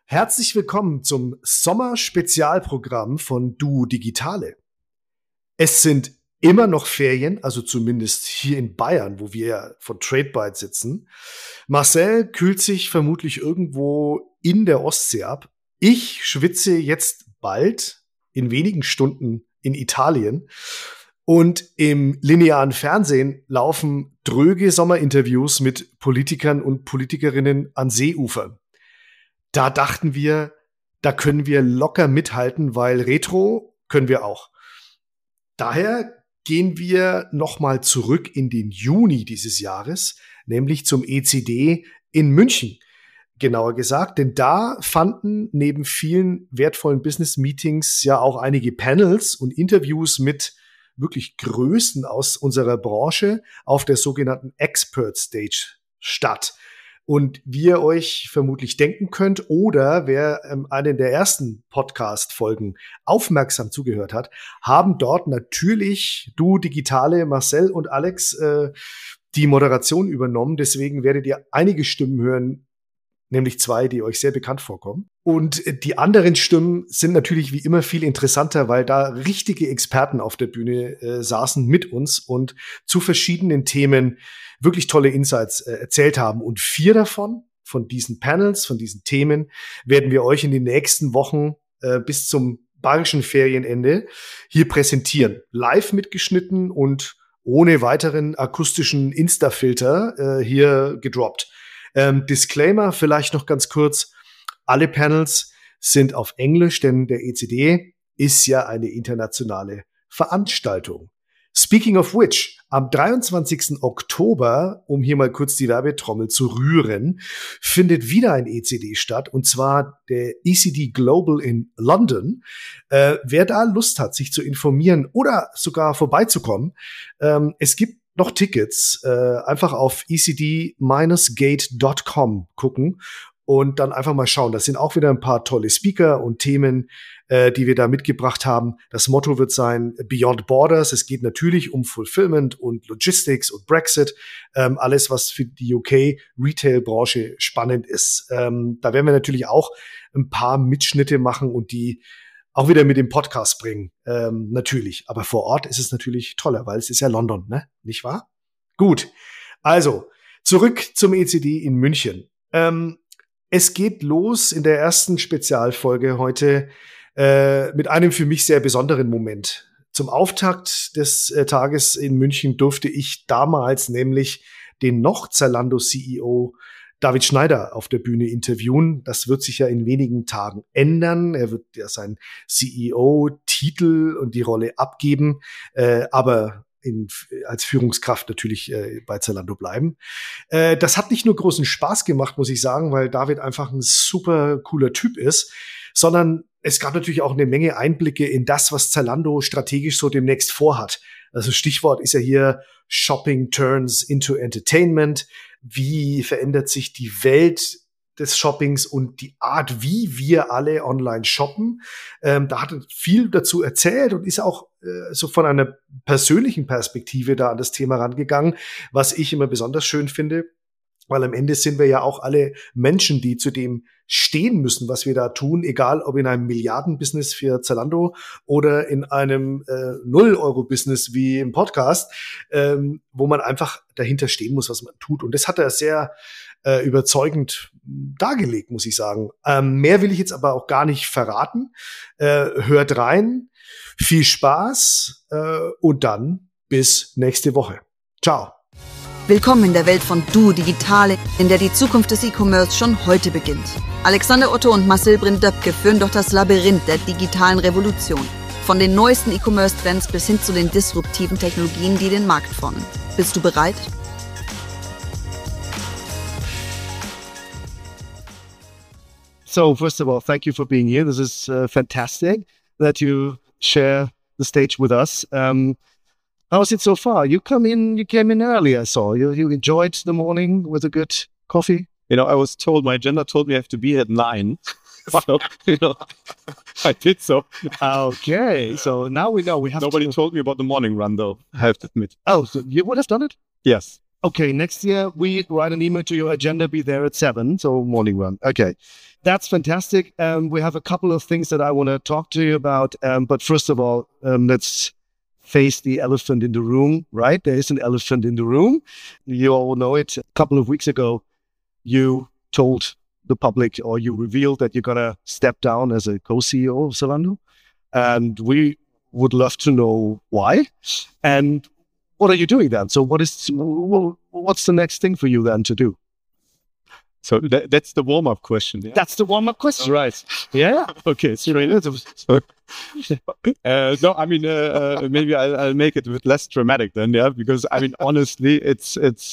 Herzlich willkommen zum Sommer-Spezialprogramm von Duo Digitale. Es sind immer noch Ferien, also zumindest hier in Bayern, wo wir von TradeByte sitzen. Marcel kühlt sich vermutlich irgendwo in der Ostsee ab. Ich schwitze jetzt bald in wenigen Stunden in Italien. Und im linearen Fernsehen laufen dröge Sommerinterviews mit Politikern und Politikerinnen an Seeufern. Da dachten wir, da können wir locker mithalten, weil Retro können wir auch. Daher gehen wir nochmal zurück in den Juni dieses Jahres, nämlich zum ECD in München. Genauer gesagt, denn da fanden neben vielen wertvollen Business-Meetings ja auch einige Panels und Interviews mit wirklich Größen aus unserer Branche auf der sogenannten Expert Stage statt. Und wie ihr euch vermutlich denken könnt, oder wer einen der ersten Podcast-Folgen aufmerksam zugehört hat, haben dort natürlich Duo Digitale, Marcel und Alex die Moderation übernommen. Deswegen werdet ihr einige Stimmen hören, nämlich zwei, die euch sehr bekannt vorkommen. Und die anderen Stimmen sind natürlich wie immer viel interessanter, weil da richtige Experten auf der Bühne saßen mit uns und zu verschiedenen Themen wirklich tolle Insights erzählt haben. Und 4 von diesen Panels, von diesen Themen, werden wir euch in den nächsten Wochen bis zum bayerischen Ferienende hier präsentieren. Live mitgeschnitten und ohne weiteren akustischen Insta-Filter hier gedroppt. Disclaimer vielleicht noch ganz kurz. Alle Panels sind auf Englisch, denn der ECD ist ja eine internationale Veranstaltung. Speaking of which, am 23. Oktober, um hier mal kurz die Werbetrommel zu rühren, findet wieder ein ECD statt, und zwar der ECD Global in London. Wer da Lust hat, sich zu informieren oder sogar vorbeizukommen, es gibt noch Tickets, einfach auf ecd-gate.com gucken und dann einfach mal schauen. Das sind auch wieder ein paar tolle Speaker und Themen, die wir da mitgebracht haben. Das Motto wird sein Beyond Borders. Es geht natürlich um Fulfillment und Logistics und Brexit. Alles, was für die UK-Retail-Branche spannend ist. Da werden wir natürlich auch ein paar Mitschnitte machen und die auch wieder mit dem Podcast bringen, natürlich. Aber vor Ort ist es natürlich toller, weil es ist ja London, ne? Nicht wahr? Gut, also zurück zum ECD in München. Es geht los in der ersten Spezialfolge heute mit einem für mich sehr besonderen Moment. Zum Auftakt des Tages in München durfte ich damals nämlich den noch Zalando-CEO David Schneider auf der Bühne interviewen. Das wird sich ja in wenigen Tagen ändern. Er wird ja seinen CEO-Titel und die Rolle abgeben, aber als Führungskraft natürlich bei Zalando bleiben. Das hat nicht nur großen Spaß gemacht, muss ich sagen, weil David einfach ein super cooler Typ ist, sondern es gab natürlich auch eine Menge Einblicke in das, was Zalando strategisch so demnächst vorhat. Also Stichwort ist ja hier Shopping turns into Entertainment. Wie verändert sich die Welt des Shoppings und die Art, wie wir alle online shoppen? Da hat er viel dazu erzählt und ist auch so von einer persönlichen Perspektive da an das Thema rangegangen, was ich immer besonders schön finde. Weil am Ende sind wir ja auch alle Menschen, die zu dem stehen müssen, was wir da tun, egal ob in einem Milliarden-Business für Zalando oder in einem 0-Euro-Business wie im Podcast, wo man einfach dahinter stehen muss, was man tut. Und das hat er sehr überzeugend dargelegt, muss ich sagen. Mehr will ich jetzt aber auch gar nicht verraten. Hört rein, viel Spaß und dann bis nächste Woche. Ciao. Willkommen in der Welt von Duo Digitale, in der die Zukunft des E-Commerce schon heute beginnt. Alexander Otto und Marcel Brinn-Döpke führen durch das Labyrinth der digitalen Revolution. Von den neuesten E-Commerce-Trends bis hin zu den disruptiven Technologien, die den Markt formen. Bist du bereit? So, first of all, thank you for being here. This is fantastic that you share the stage with us. How's it so far? You came in early, I saw. You enjoyed the morning with a good coffee? You know, I was told, my agenda told me I have to be here at 9. So, I did so. Okay, so now we know we have Nobody told me about the morning run, though, I have to admit. Oh, so you would have done it? Yes. Okay, next year we write an email to your agenda, be there at 7, so morning run. Okay, that's fantastic. We have a couple of things that I want to talk to you about. But first of all, let's face the elephant in the room, right? There is an elephant in the room. You all know it. A couple of weeks ago, you told the public, or you revealed that you're going to step down as a co-CEO of Zalando. And we would love to know why. And what are you doing then? So what's the next thing for you then to do? So that's the warm-up question. Yeah? That's the warm-up question. Right. Yeah. Okay. So, no, I mean, maybe I'll make it a bit less dramatic then, yeah, because I mean, honestly, it's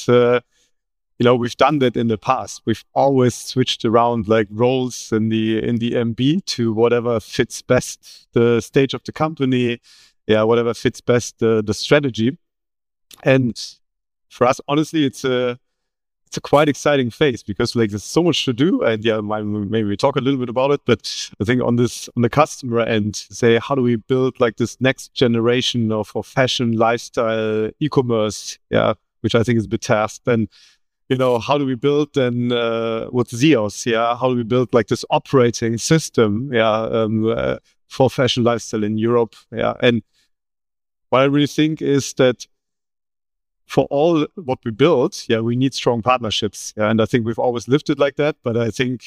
we've done that in the past. We've always switched around like roles in the MB to whatever fits best the stage of the company, yeah, whatever fits best the strategy. And for us, honestly, it's a quite exciting phase because like there's so much to do, and yeah, maybe we talk a little bit about it. But I think on the customer end, say how do we build like this next generation of fashion, lifestyle, e-commerce, yeah, which I think is a big task. Then how do we build then with ZEOS, yeah, how do we build like this operating system, yeah, for fashion lifestyle in Europe, yeah, and what I really think is that for all what we build, yeah, we need strong partnerships. Yeah, and I think we've always lived it like that. But I think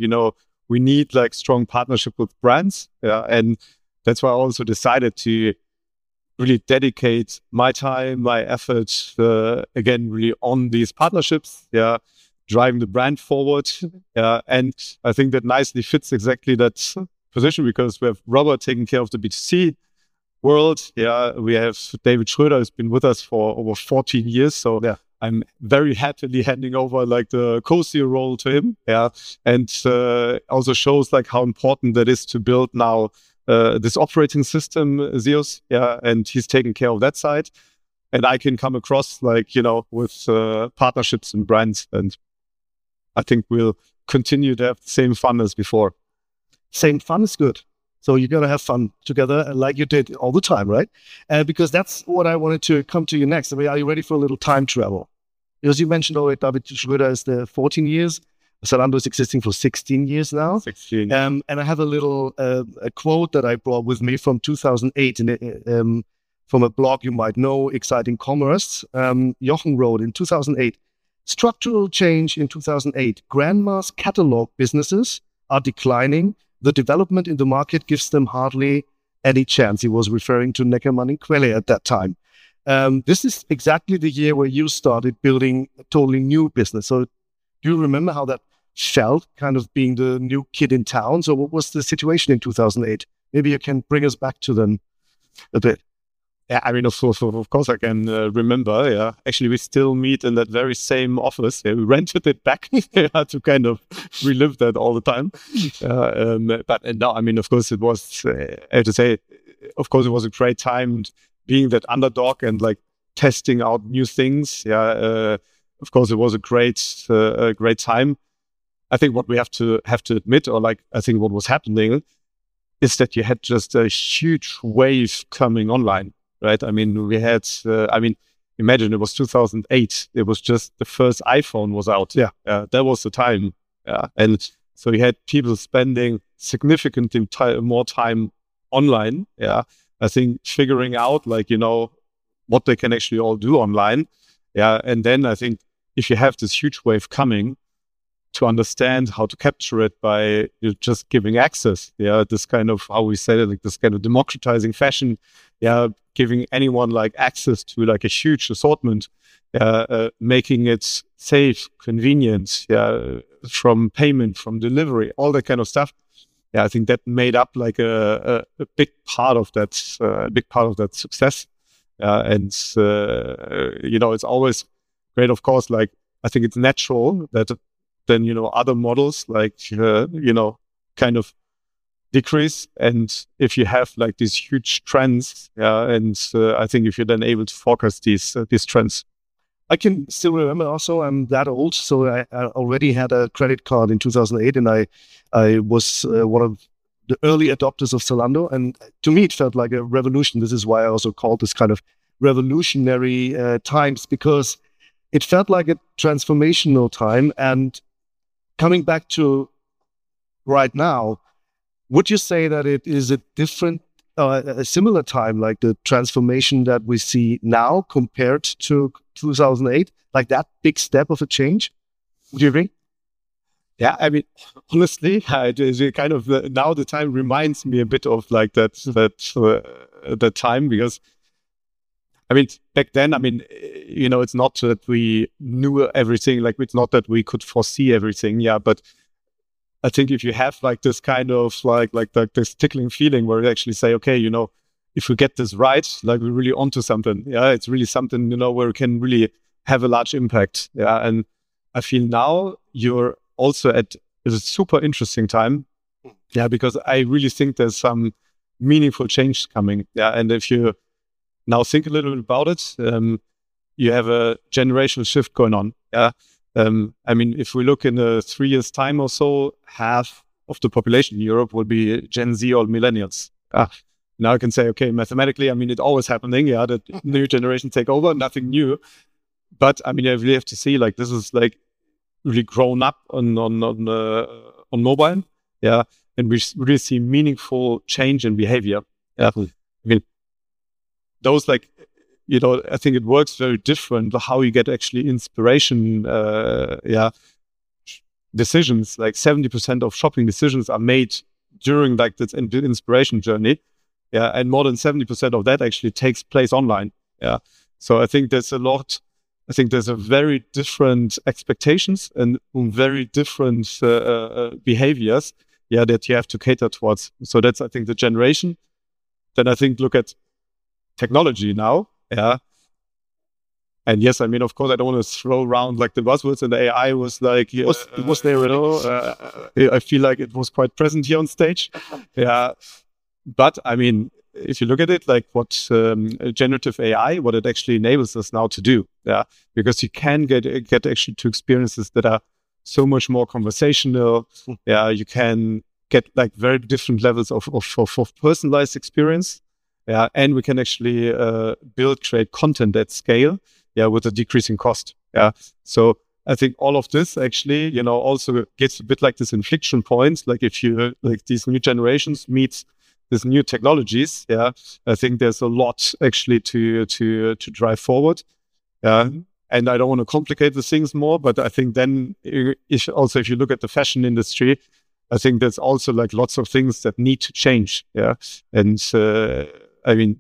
we need like strong partnership with brands. Yeah, and that's why I also decided to really dedicate my time, my effort, again, really on these partnerships. Yeah, driving the brand forward. Yeah, and I think that nicely fits exactly that position because we have Robert taking care of the B2C world. Yeah, we have David Schröder, who's been with us for over 14 years. So yeah, I'm very happily handing over like the co-CEO role to him. Yeah, and also shows like how important that is to build now this operating system, ZEOS. Yeah, and he's taking care of that side, and I can come across like with partnerships and brands, and I think we'll continue to have the same fun as before. Same fun is good. So you're going to have fun together like you did all the time, right? Because that's what I wanted to come to you next. I mean, are you ready for a little time travel? Because you mentioned already David Schröder is the 14 years. Zalando is existing for 16 years now. 16. And I have a little a quote that I brought with me from 2008 from a blog you might know, Exciting Commerce. Jochen wrote in 2008, structural change in 2008. Grandma's catalog businesses are declining. The development in the market gives them hardly any chance. He was referring to Neckermann and Quelle at that time. This is exactly the year where you started building a totally new business. So do you remember how that felt, kind of being the new kid in town? So what was the situation in 2008? Maybe you can bring us back to them a bit. Yeah, I mean, of course I can remember. Yeah, actually, we still meet in that very same office. Yeah, we rented it back to kind of relive that all the time. But no, I mean, of course, it was. I have to say, of course, it was a great time being that underdog and like testing out new things. Yeah, of course, it was a great time. I think what we have to admit, or like I think what was happening, is that you had just a huge wave coming online. Right. I mean, we had, imagine it was 2008. It was just the first iPhone was out. Yeah. That was the time. Yeah. And so you had people spending significantly more time online. Yeah. I think figuring out like, what they can actually all do online. Yeah. And then I think if you have this huge wave coming, to understand how to capture it by just giving access. Yeah, this kind of, how we say it, like this kind of democratizing fashion. Yeah, giving anyone like access to like a huge assortment, making it safe, convenient, yeah, from payment, from delivery, all that kind of stuff. Yeah, I think that made up like a big part of that, success. And it's always great, of course. Like I think it's natural that then other models like kind of decrease, and if you have like these huge trends, and I think if you're then able to forecast these trends. I can still remember also, I'm that old, so I already had a credit card in 2008, and I was one of the early adopters of Zalando, and to me it felt like a revolution. This is why I also called this kind of revolutionary times, because it felt like a transformational time. And coming back to right now, would you say that it is a different, a similar time, like the transformation that we see now compared to 2008, like that big step of a change? Would you agree? Yeah, I mean, honestly, kind of now the time reminds me a bit of like that time, because I mean, back then, I mean, it's not that we knew everything, like it's not that we could foresee everything, yeah, but I think if you have like this kind of like this tickling feeling where you actually say, okay, if we get this right, like we're really onto something, yeah, it's really something, where we can really have a large impact, yeah, and I feel now you're also at a super interesting time, yeah, because I really think there's some meaningful change coming, yeah, and if you now think a little bit about it, you have a generational shift going on, yeah. I mean, if we look in 3 years' time or so, half of the population in Europe will be Gen Z or millennials. Now I can say, okay, mathematically, I mean, it's always happening, yeah, that new generation take over, nothing new. But I mean, I really have to see, like, this is like really grown up on mobile, yeah, and we really see meaningful change in behavior. Yeah, I mean, those like, I think it works very different how you get actually inspiration. Decisions, like 70% of shopping decisions are made during like this inspiration journey. Yeah, and more than 70% of that actually takes place online. Yeah, so I think there's a lot. I think there's a very different expectations and very different behaviors. Yeah, that you have to cater towards. So that's, I think, the generation. Then I think look at technology now. Yeah. And yes, I mean, of course, I don't want to throw around like the buzzwords, and the AI was like, it was there at all. I feel like it was quite present here on stage. Yeah. But I mean, if you look at it, like what generative AI, what it actually enables us now to do. Yeah. Because you can get actually to experiences that are so much more conversational. Yeah. You can get like very different levels of personalized experience. Yeah, and we can actually create content at scale, yeah, with a decreasing cost. Yeah, so I think all of this actually, also gets a bit like this inflection point. Like if you like these new generations meets these new technologies, yeah, I think there's a lot actually to drive forward. Yeah, and I don't want to complicate the things more, but I think then if you look at the fashion industry, I think there's also like lots of things that need to change. Yeah, and I mean,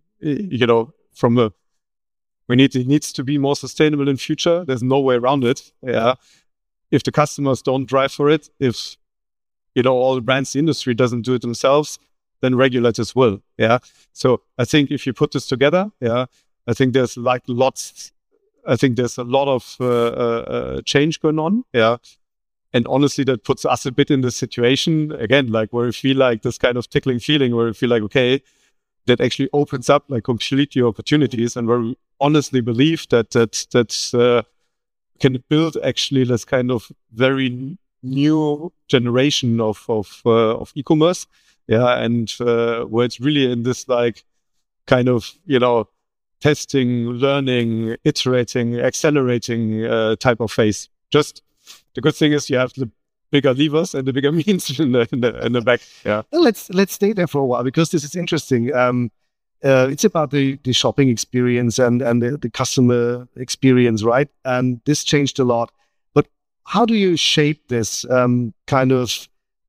it needs to be more sustainable in future. There's no way around it. Yeah. If the customers don't drive for it, if, all the brands, the industry doesn't do it themselves, then regulators will. Yeah. So I think if you put this together, yeah, I think there's like there's a lot of change going on. Yeah. And honestly, that puts us a bit in the situation again, like where we feel like this kind of tickling feeling where we feel like, okay, that actually opens up like completely opportunities, and where we honestly believe that can build actually this kind of very new generation of e-commerce, yeah, and where it's really in this like kind of testing, learning, iterating, accelerating type of phase. Just the good thing is you have the bigger levers and the bigger means in the back. Yeah. Well, let's stay there for a while, because this is interesting. It's about the shopping experience and the customer experience, right? And this changed a lot. But how do you shape this kind of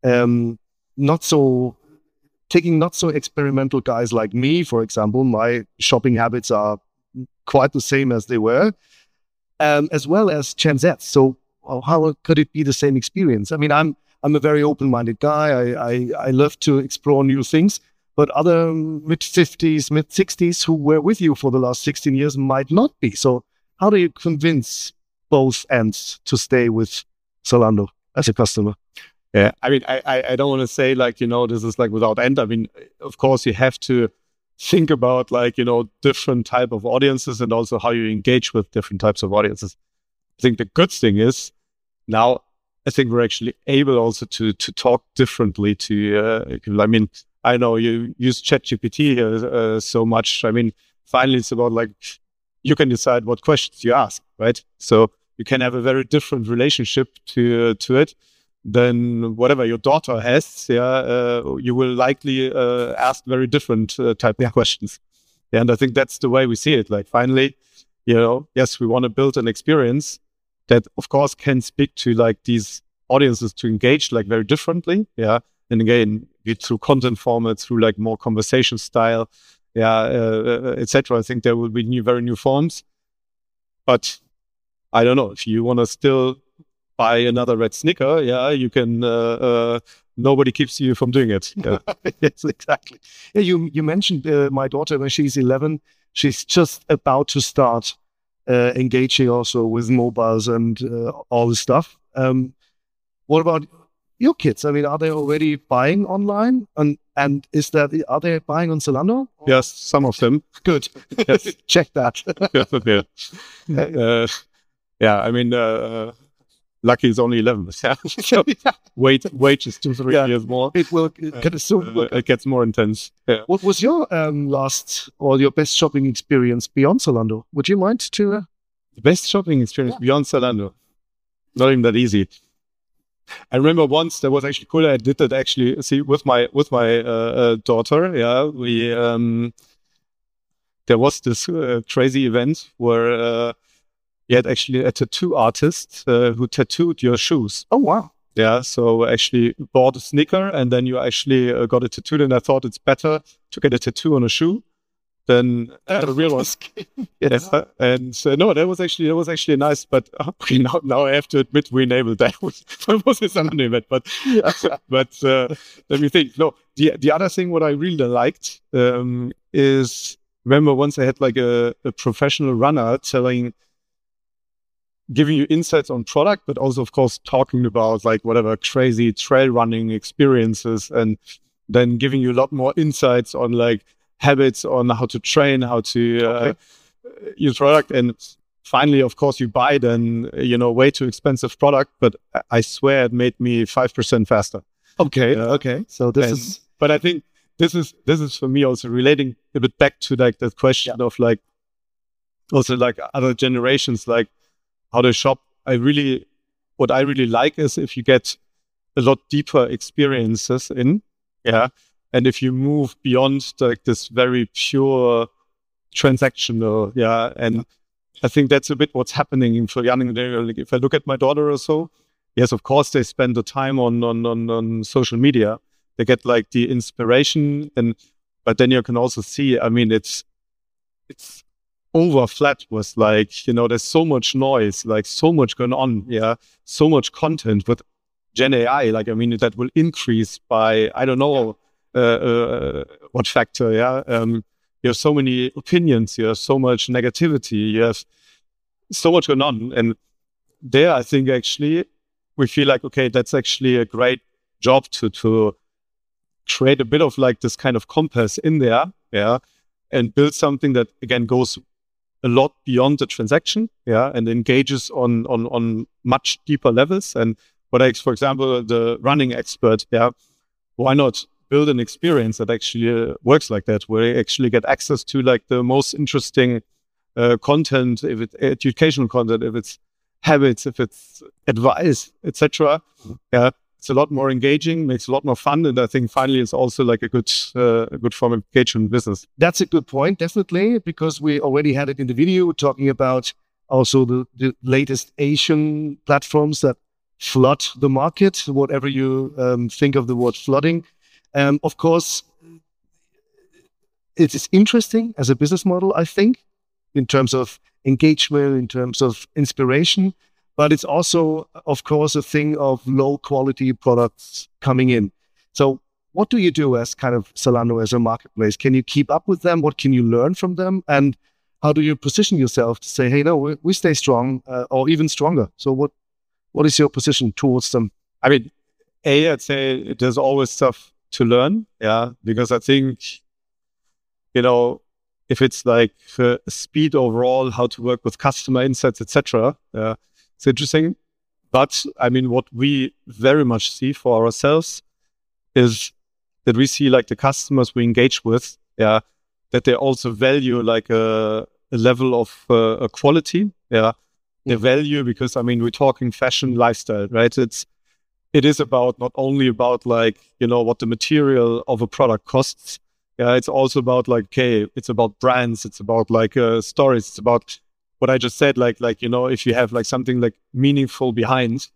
not so experimental guys like me, for example? My shopping habits are quite the same as they were, as well as Gen Z. So how could it be the same experience? I mean, I'm a very open-minded guy. I love to explore new things, but other mid-50s, mid-60s who were with you for the last 16 years might not be. So how do you convince both ends to stay with Zalando as a customer? Yeah, I mean, I don't want to say like, this is like without end. I mean, of course, you have to think about like, different type of audiences and also how you engage with different types of audiences. I think the good thing is now I think we're actually able also to talk differently to, I mean, I know you use ChatGPT so much. I mean, finally it's about like, you can decide what questions you ask, right? So you can have a very different relationship to it than whatever your daughter has. You will likely ask very different type of questions. Yeah, and I think that's the way we see it. Like, finally, yes, we want to build an experience that, of course, can speak to like these audiences to engage like very differently. Yeah, and again, through content formats, through like more conversation style, etc. I think there will be very new forms. But I don't know, if you want to still buy another red Snicker, you can. Nobody keeps you from doing it. Yeah. Yes, exactly. Yeah, you mentioned my daughter when she's 11. She's just about to start engaging also with mobiles and all the stuff. What about your kids? I mean, are they already buying online? And are they buying on Zalando? Yes, some of them. Good. Yes. Check that. Yeah. I mean, lucky is only 11. So wait is 2-3 years more. It will get soon. It gets more intense. Yeah. What was your last or your best shopping experience beyond Zalando? Would you mind to? The best shopping experience beyond Zalando? Not even that easy. I remember once that was actually cool. I did that actually. See, with my daughter. Yeah, we there was this crazy event where you had actually a tattoo artist who tattooed your shoes. Oh wow! Yeah, so actually bought a sneaker and then you actually got it tattooed. And I thought it's better to get a tattoo on a shoe than a real one. Yes. And no, that was actually nice. But okay, now I have to admit we enabled that. That was a Zalando event. But let me think. No, the other thing what I really liked is, remember once I had like a professional runner giving you insights on product, but also of course talking about like whatever crazy trail running experiences, and then giving you a lot more insights on like habits on how to train, how to use product. And finally, of course, you buy then, way too expensive product, but I swear it made me 5% faster. Okay. So but I think this is for me also relating a bit back to like the question of like, also like other generations, like how they shop. What I really like is if you get a lot deeper experiences in, and if you move beyond like this very pure transactional, and I think that's a bit what's happening for young. Like, if I look at my daughter or so, yes, of course they spend the time on social media. They get like the inspiration, but then you can also see. I mean, it's over flat with like, there's so much noise, like so much going on, so much content with Gen AI. Like, I mean, that will increase by I don't know. What factor? You have so many opinions, you have so much negativity, you have so much going on, and there I think actually we feel like, okay, that's actually a great job to create a bit of like this kind of compass in there, and build something that again goes a lot beyond the transaction, and engages on much deeper levels. And for example, the running expert, why not build an experience that actually works like that, where you actually get access to like the most interesting content, if it's educational content, if it's habits, if it's advice, etc. It's a lot more engaging, makes a lot more fun, and I think finally it's also like a good form of engagement business. That's a good point, definitely, because we already had it in the video talking about also the latest Asian platforms that flood the market, whatever you think of the word flooding. Of course, it is interesting as a business model, I think, in terms of engagement, in terms of inspiration, but it's also, of course, a thing of low quality products coming in. So what do you do as kind of Zalando as a marketplace? Can you keep up with them? What can you learn from them? And how do you position yourself to say, hey, no, we stay strong or even stronger? So what is your position towards them? I mean, I'd say there's always stuff to learn, because I think, if it's like speed overall, how to work with customer insights, etc., it's interesting. But I mean, what we very much see for ourselves is that we see like the customers we engage with, that they also value like a level of quality, the value, because I mean, we're talking fashion lifestyle, right? It is about not only about like, what the material of a product costs. Yeah, it's also about like, okay, it's about brands, it's about like stories, it's about what I just said, like if you have like something like meaningful behind,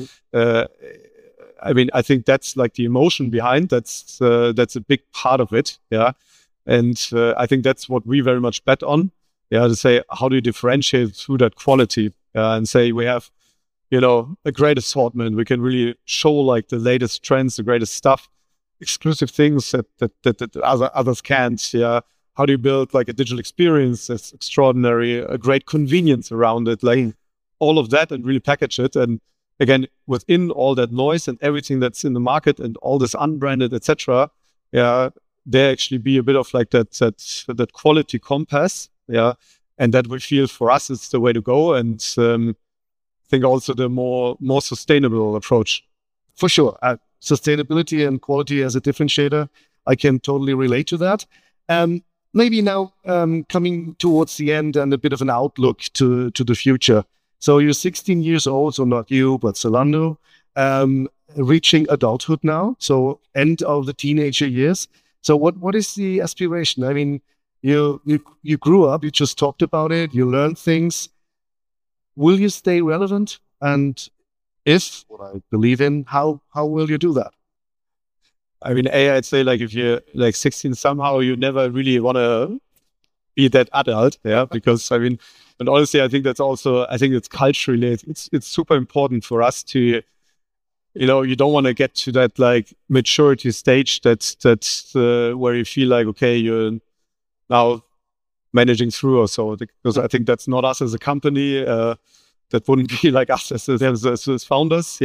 I mean, I think that's like the emotion behind. That's a big part of it, and I think that's what we very much bet on, to say how do you differentiate through that quality, and say we have, a great assortment. We can really show like the latest trends, the greatest stuff, exclusive things that others can't. How do you build like a digital experience that's extraordinary, a great convenience around it, like all of that, and really package it. And again, within all that noise and everything that's in the market and all this unbranded, etc., there actually be a bit of like that quality compass, and that we feel for us is the way to go, and I think also the more sustainable approach. For sure, sustainability and quality as a differentiator, I can totally relate to that. Maybe now coming towards the end and a bit of an outlook to the future. So you're 16 years old, so not you, but Zalando, reaching adulthood now, so end of the teenager years. So what is the aspiration? I mean, you grew up, you just talked about it, you learned things. Will you stay relevant? And if, what I believe in, how will you do that? I mean, I'd say like if you're like 16, somehow you never really want to be that adult, because I mean, and honestly, I think that's also, I think it's culturally, it's super important for us to, you don't want to get to that like maturity stage that's where you feel like, okay, you're now managing through or so, because I think that's not us as a company. That wouldn't be like us as founders.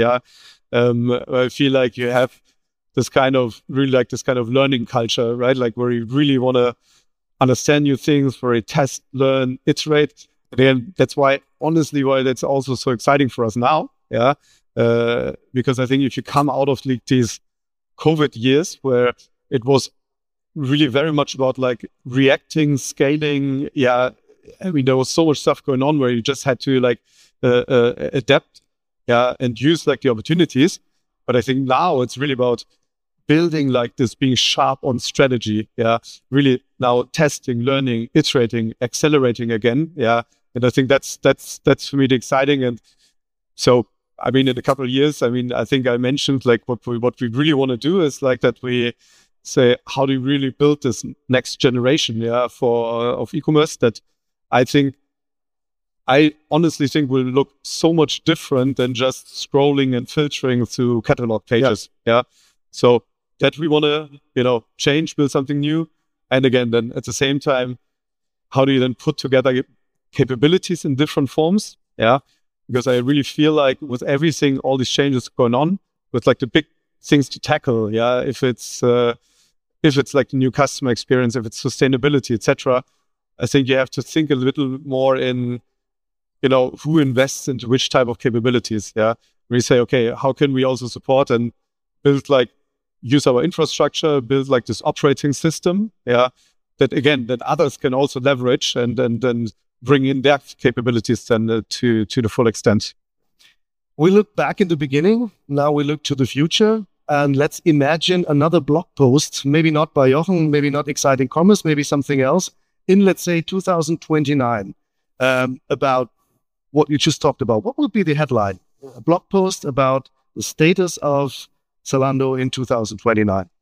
I feel like you have this kind of learning culture, right? Like where you really want to understand new things, where you test, learn, iterate. Again, that's why that's also so exciting for us now. Because I think if you come out of like these COVID years where it was really very much about like reacting, scaling. I mean, there was so much stuff going on where you just had to like adapt, and use like the opportunities. But I think now it's really about building like this, being sharp on strategy. Really now testing, learning, iterating, accelerating again. And I think that's for me the exciting. And so, I mean, in a couple of years, I mean, I think I mentioned like what we really want to do is like that we say, how do you really build this next generation, of e-commerce that I honestly think will look so much different than just scrolling and filtering through catalog pages. So that we want to, change, build something new. And again, then at the same time, how do you then put together capabilities in different forms? Because I really feel like with everything, all these changes going on, with like the big things to tackle, if it's like the new customer experience, if it's sustainability, etc., I think you have to think a little more in, who invests into which type of capabilities. We say, okay, how can we also support and build like, use our infrastructure, build like this operating system, that again, that others can also leverage and then bring in their capabilities then to the full extent. We look back in the beginning, now we look to the future, and let's imagine another blog post, maybe not by Jochen, maybe not Exciting Commerce, maybe something else, in let's say 2029, about what you just talked about. What would be the headline? A blog post about the status of Zalando in 2029.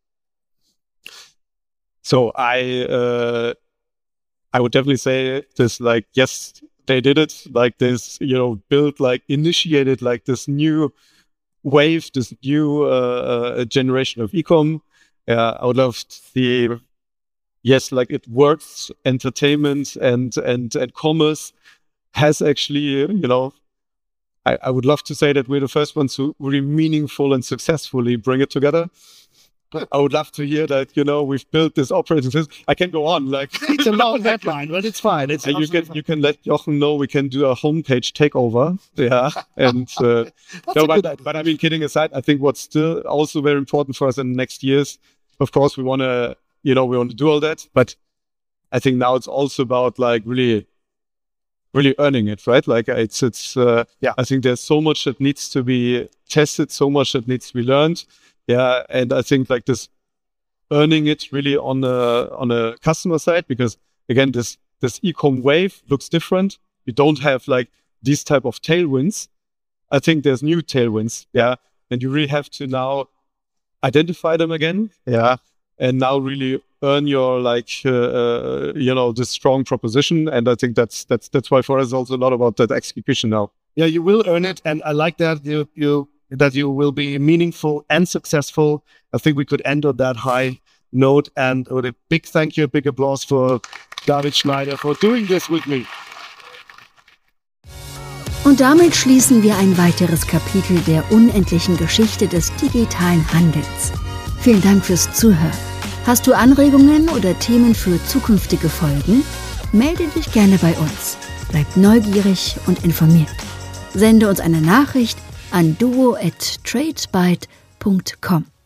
So I would definitely say this, like, yes, they did it, like this, built, like initiated like this new wave, this new generation of e-com. I would love to see, yes, like it works, entertainment and commerce has actually, I would love to say that we're the first ones who really meaningful and successfully bring it together. I would love to hear that, we've built this operating system. I can go on, like it's a long headline, but it's fine. It's you can let Jochen know we can do a homepage takeover. And but I mean, kidding aside, I think what's still also very important for us in the next years, of course, we want to do all that, but I think now it's also about like really really earning it, right? Like I think there's so much that needs to be tested, so much that needs to be learned. Yeah. And I think like this earning it really on a customer side, because again, this e-com wave looks different. You don't have like these type of tailwinds. I think there's new tailwinds. Yeah. And you really have to now identify them again. Yeah. And now really earn your this strong proposition. And I think that's why for us it's also a lot about that execution now. Yeah, you will earn it, and I like that you will be meaningful and successful. I think we could end on that high note, and with a big thank you, a big applause for David Schneider for doing this with me. Und damit schließen wir ein weiteres Kapitel der unendlichen Geschichte des digitalen Handels. Vielen Dank fürs Zuhören. Hast du Anregungen oder Themen für zukünftige Folgen? Melde dich gerne bei uns. Bleib neugierig und informiert. Sende uns eine Nachricht an duo@tradesbyte.com.